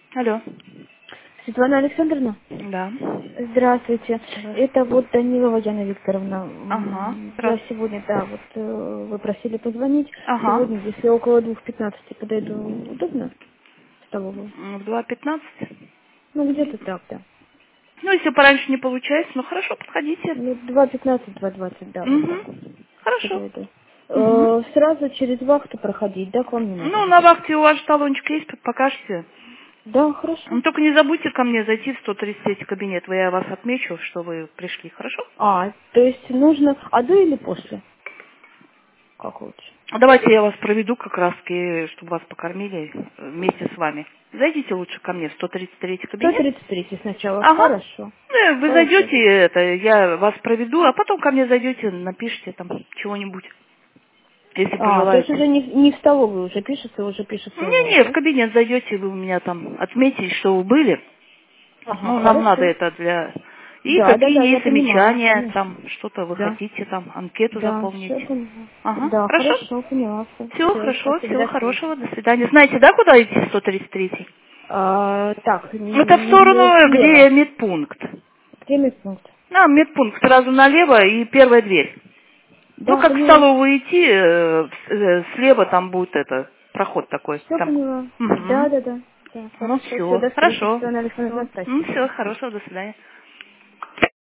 Алло. Светлана Александровна, Да. здравствуйте. Здравствуйте. Это вот Данилова Яна Викторовна. Ага. Я Здравствуйте. сегодня, да, вот вы просили позвонить. Ага. Сегодня, если около 2:15 подойду, удобно в столовую? В 2:15. Ну, где-то так, да. Ну, если пораньше не получается, ну хорошо, подходите. Ну, 2:15, 2:20, да, вот так Угу. Хорошо. подойду. Угу. Сразу через вахту проходить, да, к вам не надо Ну, на будет? вахте у вас же талончик есть, покажете. Да, хорошо. Ну, только не забудьте ко мне зайти в 133 кабинет. Я вас отмечу, что вы пришли, хорошо? То есть нужно, до или после? Как лучше? Давайте я вас проведу как раз, чтобы вас покормили вместе с вами. Зайдите лучше ко мне в 133 кабинет. 133 сначала, Ага. хорошо. Вы Хорошо. зайдете, я вас проведу, а потом ко мне зайдете, напишите там чего-нибудь, если То есть пожелаете. уже не в столовую уже пишется у вас, Не-не, в да? кабинет зайдете, вы у меня там отметите, что вы были. Ага, Ну, нам надо хорошо. это для... И Да, да, да, какие я есть понимаю, замечания, конечно. там, что-то вы Да, хотите, там, анкету да, заполнить. все поняла. Ага, Да, хорошо? хорошо, поняла все. Всего Все, хорошо, спасибо, всего до встречи. хорошего, до свидания. Знаете, да, куда идти 133? Так, Это в сторону, где слева. медпункт. Где медпункт? Медпункт сразу налево и первая дверь. Ну, Да, как в поняла. столовую идти, слева там будет проход такой. Все Там. поняла. Да, Угу. да, да. Да, Ну, хорошо. Все, все, до встречи. хорошо. Светлана Александровна, Все, спасибо. До все, свидания. хорошего, до свидания.